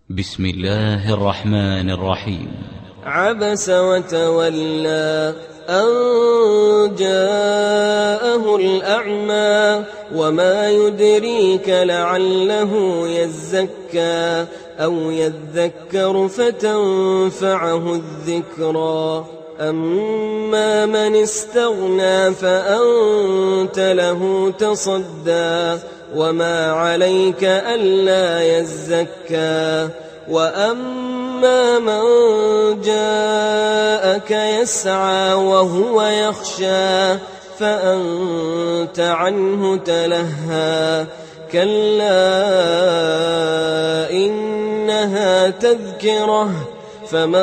بسم الله الرحمن الرحيم. عبس وتولى أن جاءه الأعمى وما يدريك لعله يزكى أو يذكر فتنفعه الذكرى. أما من استغنى فأنت له تصدى وما عليك ألا يزكى. وأما من جاءك يسعى وهو يخشى فأنت عنه تلهى. كلا إنها تذكرة فمن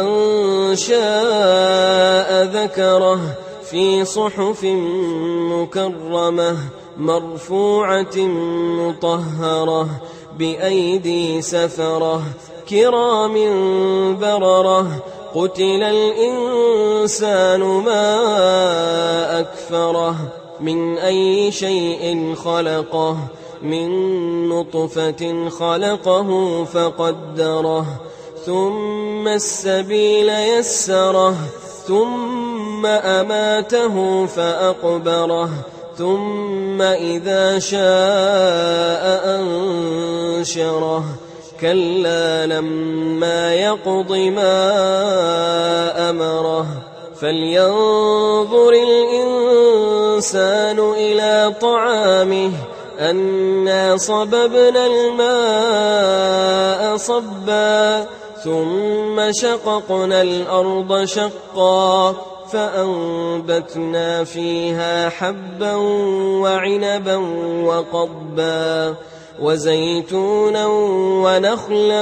شاء ذكره في صحف مكرمة مرفوعة مطهرة بأيدي سفرة كرام بررة. قتل الإنسان ما أكفره من أي شيء خلقه من نطفة خلقه فقدره ثم السبيل يسره ثم أماته فأقبره ثم إذا شاء أنشره. كلا لما يقض ما أمره. فلينظر الإنسان إلى طعامه أنا صببنا الماء صبا ثم شققنا الأرض شقا فأنبتنا فيها حبا وعنبا وقضبا وزيتونا ونخلا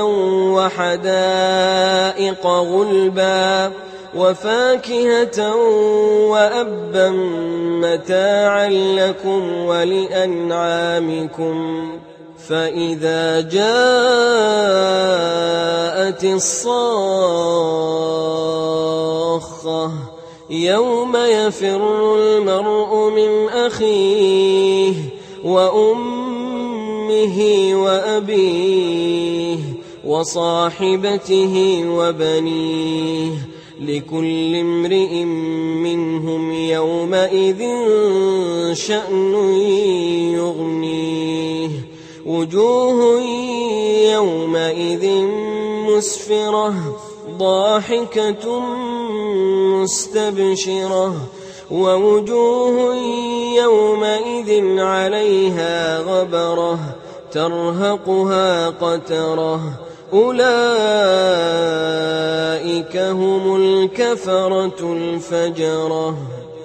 وحدائق غلبا وفاكهة وأبا متاعا لكم ولأنعامكم. فإذا جاءت الصاخة يوم يفر المرء من أخيه وأمه وأبيه وصاحبته وبنيه لكل امرئ منهم يومئذ شأن يغنيه. وجوه يومئذ مسفرة ضاحكة مستبشرة ووجوه يومئذ عليها غبرة ترهقها قترة. أولئك هم الكفرة الفجرة.